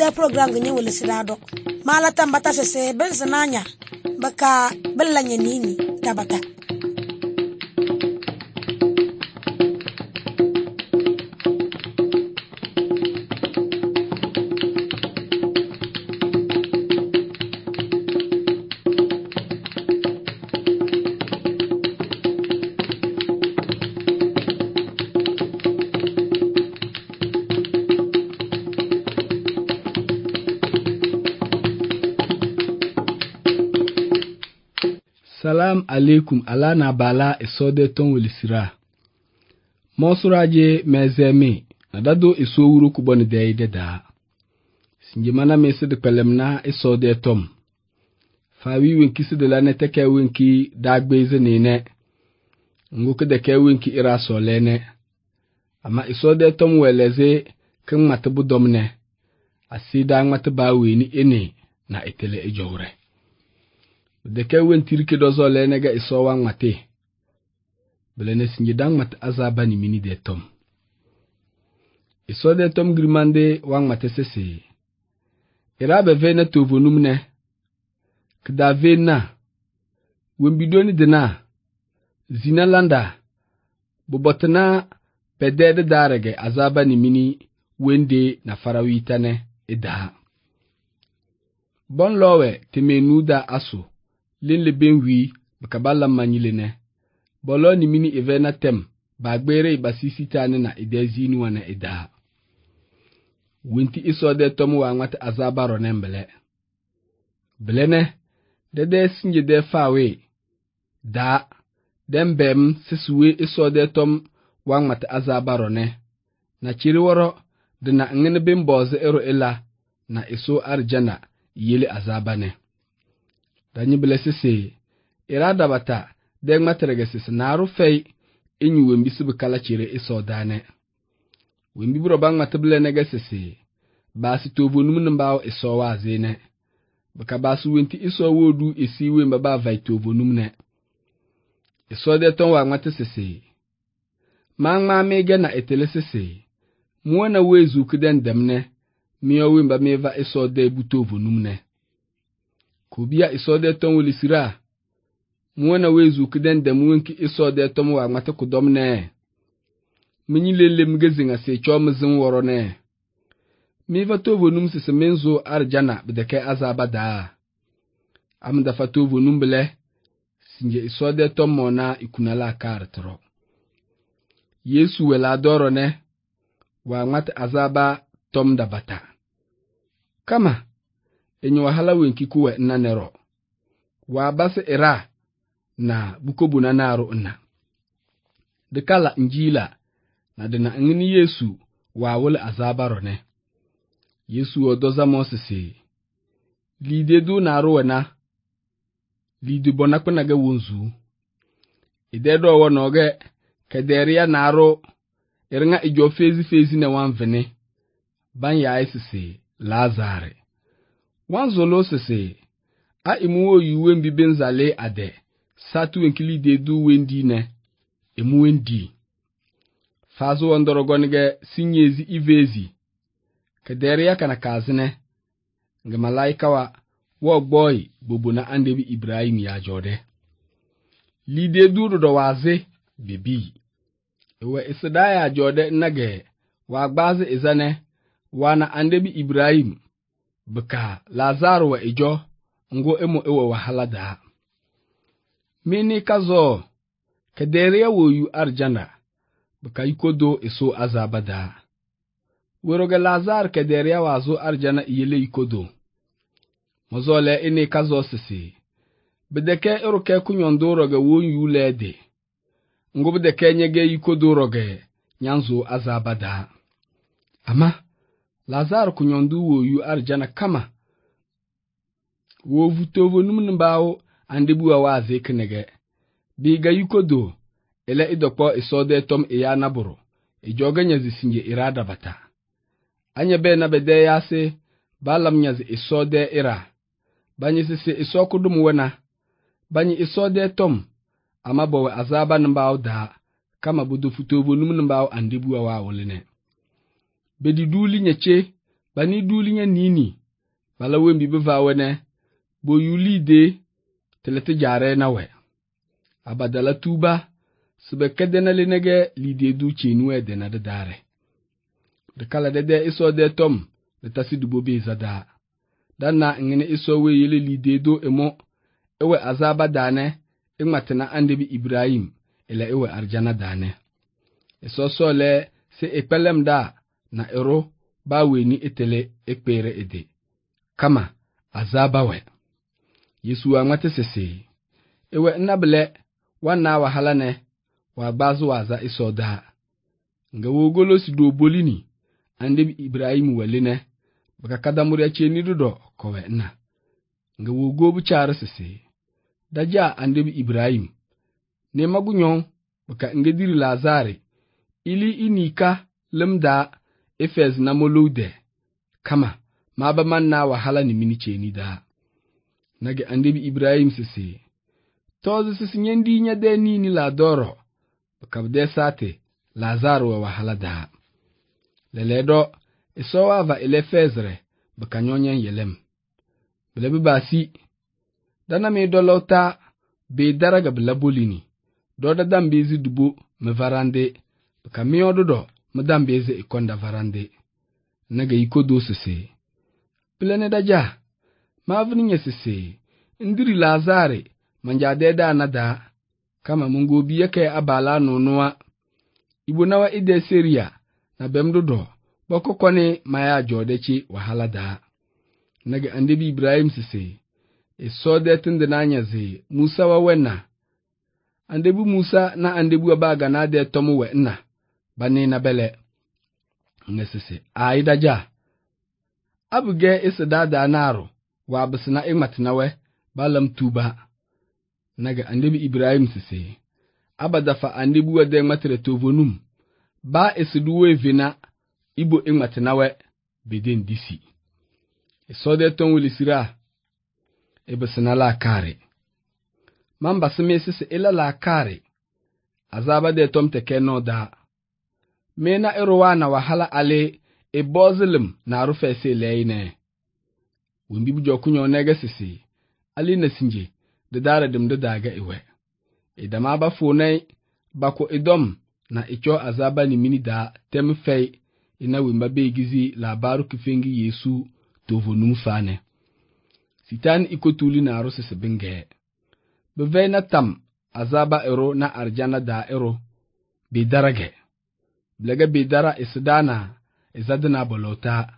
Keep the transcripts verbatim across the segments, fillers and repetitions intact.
de program gni wole sidado mala tambata sese bensananya baka bellanya nini tabata. Salam alaikum ala na bala isode ton wilisira. Monsuraje mezemi nadado isowuru kuboni deide da. Sinjimana mese de pelemna isode tom. Fawi winki se de la neteke winki dagbeze nene. Nguke de ke winki ira solene. Ama isode tom weleze ken matabu domne. Asida mataba weni ene na itele ejore. De ke wen tirike dozo le nega iso wang mate. Belene sinjidang mat azaba ni mini de tom. Iso de tom grimande wang mate sese. Irabe vena tovonumne. Kda vena. Wembidoni dena. Zina landa. Bobotana pedede darege azaba ni mini wende na farawitane eda. Bon lowe temenuda aso. Lin le benwi bakabala manyilene bolo ni mini evena tem bagbere basisi tane na idezini wana ida winti isode tomu wa ngata azaba ronembele belene dede sinje de fawe da dembem sisuwe isode tom wa ngata azaba rone na chiriworo de na ngene bemboze ero ela na iso arjana yele azabane. Danyi blesese irada bata deg matregesis naru fei inyu wembi sibu kala chire iso dane. Wembi buro bang matable negesese basi tovonum nambao iso wazene. Baka basu wenti iso wodu isi wemba ba vai tovonum ne. Iso de ton wang matesese. Mang ma mege na etelesese. Mwana wezu kuden demne. Miyo wemba meva iso de bu tovonum ne. Kubia isode ton wilisira. Mwana wezu kiden de mwenki isode ton wa mate kudomne. Minyi lele mgezinga se chom zin worone. Miva tovo num se semenzo arjana bideke azaba da. Amda fatovo num bele. Sinje isode ton mona ikunala kartro. Yesu wela dorone. Wa mate azaba tom da bata. Kama. Enyo wahala wenki kuwe na nero. Wa base era na bukobu na naro na. Dekala njila na dena ngini Yesu wa wole azabaro ne. Yesu odoza mosese. Lide do naro wena. Lide bonakwe nage wonzu. Idedo wonoge kederia naro eringa ijo fezi fezi ne wanvene. Banya isese Lazare. Wanzolo sese, a imuwo yuwe mbibenzale ade, satu wenkili dedu wendi ne, emu wendi. Fazo wandorogonige sinyezi ivezi, kederia kana kazine, nge malaika wa, wogboy bobuna andebi Ibrahim ya jode. Lidedu do waze, bebi. Ewe isidaya jode nage, wagbaze izane, wana andebi Ibrahim, Bika Lazaro wa ijo ngo emo ewa wahala da. Mini kazo kederia wo yu arjana bika yikodo iso azaba da. Weroge Lazar kederia wazo arjana iyele yikodo. Mozole ini kazo sisi. Bideke eroke kunyondo roge wo yu lede. Ngo bideke nyege yikodo roge nyanzo azaba da. Ama Lazaro kunyondu wo yu arjana kama. Wo vutovo numnambao andebu wa waze kenege. Biga yukodo. Ele idokpo isode tom iya naburo. Ijoga nyazi sinje irada bata. Anya be na bede yase. Balam nyazi isode ira. Banyi sisi isokudum wena. Banyi isode tom. Ama bowe azaba nambao da. Kama budu futovo numnambao andebu wa wawolene. Bedi duli nyeche, bani dulinya nini bala wembi beva wene bo yuli de telete jare na we abadala tuba sube kedena lenege lide du chenwe de na de dare de kala de de iso de tom de tasi du bobe zada dana ngene iso we yele lide do emo ewe azaba dane igmatena andebi Ibrahim ele ewe arjana dane iso so le se epelem da na ero ba weni etele ekpere ede kama azaba we Yesu amate sese ewe nabele wana wahala ne wa bazu waza isoda nga wogolo si do bolini andebi Ibrahim welene baka kadamuri acheni dudo kowe na nga wogobu chara sese daja andebi Ibrahim ne magunyon baka ngediri Lazare ili inika lemda efez na molude kama maba manna wahala ni mini cheni da nage andebi Ibrahim sese tozo sisi nyendi nya de nini la doro bakabde sate Lazaro wa wahala da leledo isowa va ile fezre bakanyonyen yelem bilebi basi dana me dolota be daraga bilabolini doda dambezi dubo me varande bakamiyo dodo me dambezi ikonda varande naga ikodo sese bilene daja mavni nyesese ndiri Lazare manjade da nada kama mungu biye ke abala nonoa ibonawa ide seria na bemdodo boko kone maya jodechi wahala da naga andebi Ibrahim sese e sode tinde nanyaze Musa wa wena andebu Musa na andebu abaga na de tomu we na bani na bele nesese aidaja abuge isada da naro wa absina igmatnawe balam tuba naga andebi Ibrahim sese abadafa andebu wade matre tovonum ba esiduwe vina ibo igmatnawe beden disi esode ton wilisira ebesina la kare mamba seme sese ela la kare azaba de tom teke no da mena erwana wahala ale e bozlim na rufe se leine wimbi bujo kunyo nega sese ali na sinje de dara dim de daga ewe idama ba fonai bako idom na icho azaba ni mini da tem fei ina wimba begizi labaru kifengi Yesu tovonum fane sitan ikotuli na aro sese binge bevena tam azaba ero na arjana da ero be darage blega be dara isdana izadna bolota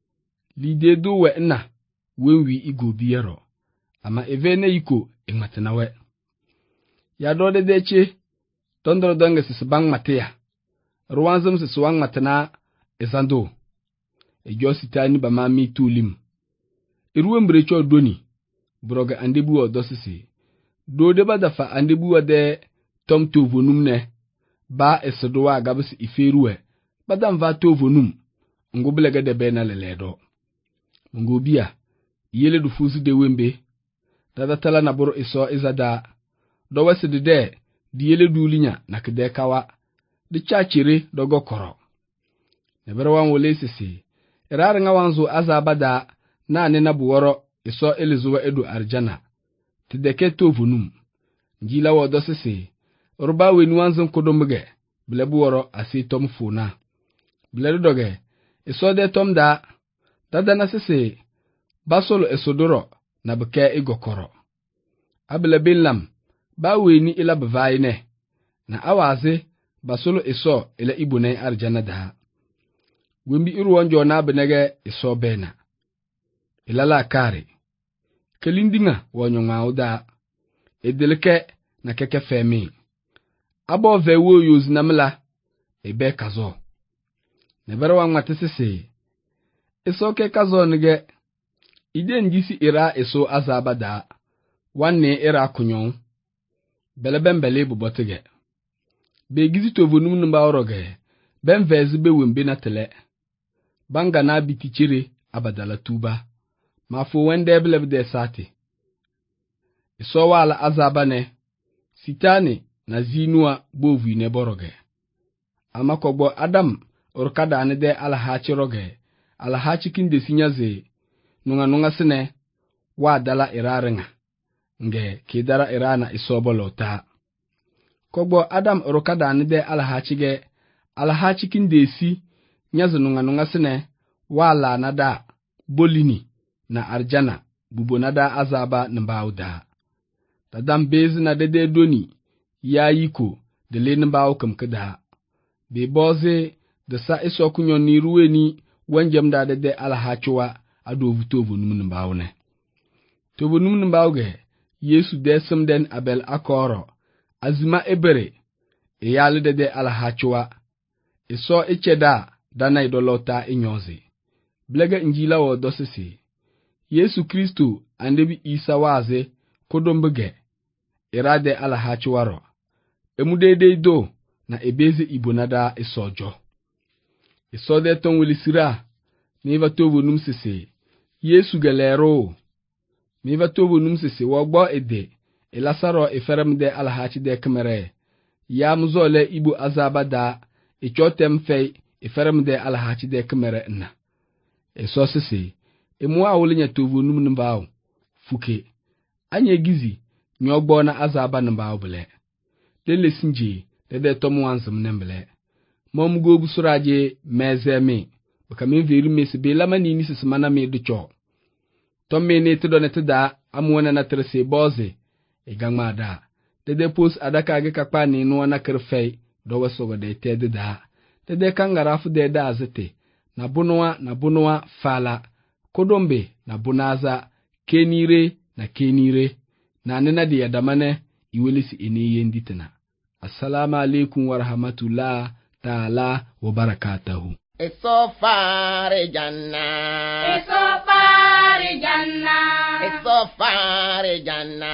lide do we na wenwi igo biyero ama evene iko ingmatnawe ya dode deche tondro donga sese bang matea ruwanzum sese wang matana izando ejo sitani ba mami tulim iruwembre cho doni broga andebu odosisi dode badafa andebu ade tom tovonum ne ba esodowa gabisi iferuwe badam va tovonum ngoblega de bena leledo ngobia yele du fuzu de wembe dada tala na boro iso izada do wasidi de di yele dulinya nakde kawa di chachire dogo koro neberwan wole sisi irara nga wanzu azabada na ne na buworo iso elizuwa edu arjana tideke tovunum njila wodo sisi urba weni wanzun kodomge bile buworo asi tom funa bile doge iso de tom da dada na sisi basolo esodoro na beke igokoro abile binlam ba weni ila bavaine na awazi basolo iso ila ibune arjana da wimbi iruwan jona benege iso bena ilala kare kelindinga wonyo ngauda edeleke na keke femi abo vewo yoz namla ebe kazo nebere wan matesese iso ke kazo nige ide njisi ira iso azabada wanne ira kunyon belebembele bubotege be gizi tovonum nba oroge ben vezi be wembe na tele banga na bitichire abadala tuba mafo wende belebde sati iso wala azabane sitani na zinua bovu ne boroge amakogbo adam orkada ne de alhachiroge alhachi kin de sinyaze nunga nunga sene wa dala irarenga nge kidara irana isobolo ta kogbo Adam rokada ni de alhachi ge alhachi kin de si nyaze nunga nunga sene wa la nada bolini na arjana bubo nada azaba nbauda tadam bezi na dede doni ya yiko de le nbau kam kada be boze de sa iso kunyo ni ruweni wanjam da dede alhachiwa adovu tovu num nbau ne tovu num nbau ge Yesu desem den abel akoro azima ebere e yali dede alhachiwa iso icheda dana idolota inyozi blega injila wo dosisi Yesu Kristo andebi Isa waze kodombege irade alhachiwaro emudede do na ebeze ibonada isojo isode ton wilisira niva tovu numsisi Yesu gelero niva tovu numsisi wogbo ede elasaro eferemde alhachi de kemere ya muzole ibu azabada ichotem fei eferemde alhachi de kemere na esosisi emu awulinya tovu num nbaw fuke anye gizi nyogbo na azaba nbaw bele dele sinje dede tomu wansum nembele mom go busuraje mezeme baka me veri mesi be lamani ni sismana me ducho tomme ne to donete da amwona na trese boze e gangma da dede pos adaka ge kakpa ni no na kerfei do wasogo de tede da dede kangarafu de da azete na bunwa na bunwa fala kodombe na bunaza kenire na kenire na nena de yadamane iwelisi ene yenditena. Assalamu alaikum wa rahmatullah ta'ala wa barakatuhu. Isofare janna Isofare janna Isofare janna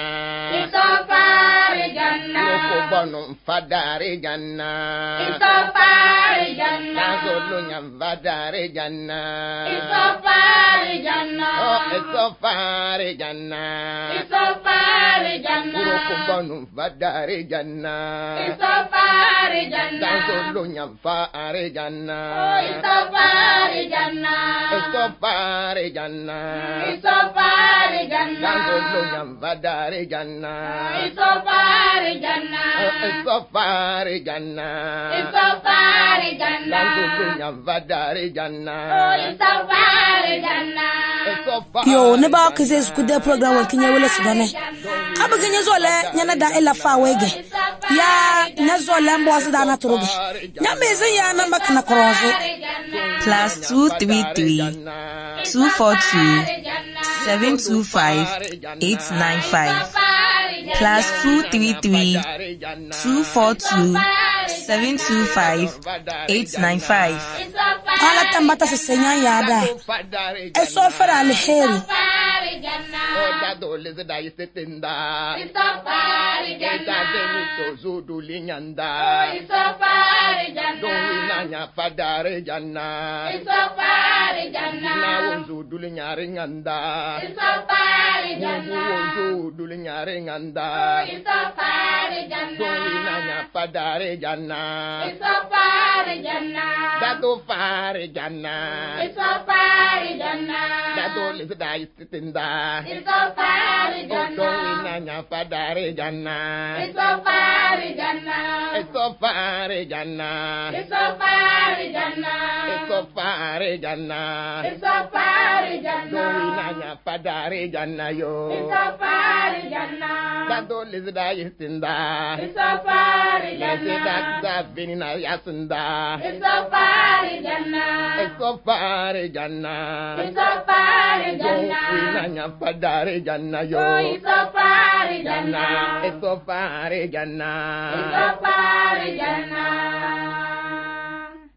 Isofare janna Yokubonu fadare janna Isofare janna Nazolu nyamvadare janna Isofare janna Oh isofare janna Isofare janna Yokubonu fadare janna Isofare janna Nazolu nyamvadare janna Isofare janna Isofare janna Isofare janna Nazolu nyamvadare janna Isofare janna Isofare janna Isofare janna Nazolu nyamvadare janna Isofare janna yo ne ba ke se sku de program wa kinya wala sidane aba kinya zole nyana da ela fa wege ya na zole mbo sida na turuge nya meze ya na makna krozo plus two three three two four two seven two five eight nine five plus two three three two four two seven two five eight nine five. ala tambata se senya yada eso fara alheri Oda dole zeda yisetenda Isofare janna Deni tozu dulinyanda Isofare janna Doni nanya fadare janna Isofare janna Na wonzu dulinyare nganda Isofare janna Wonzu dulinyare nganda Isofare janna Doni nanya fadare janna Isofare janna Dado fare janna Isofare janna Dado le zeda yisetenda Isofare janna Doni nanya fadare janna Isofare janna Isofare janna Isofare janna Isofare janna Isofare janna Doni nanya fadare janna yo Isofare janna Dado le zeda yisetenda Isofare Lese janna da vinina yasinda Isofare janna Isofare janna Isofare janna Winanya fadare janna yo Isofare janna Isofare janna Isofare janna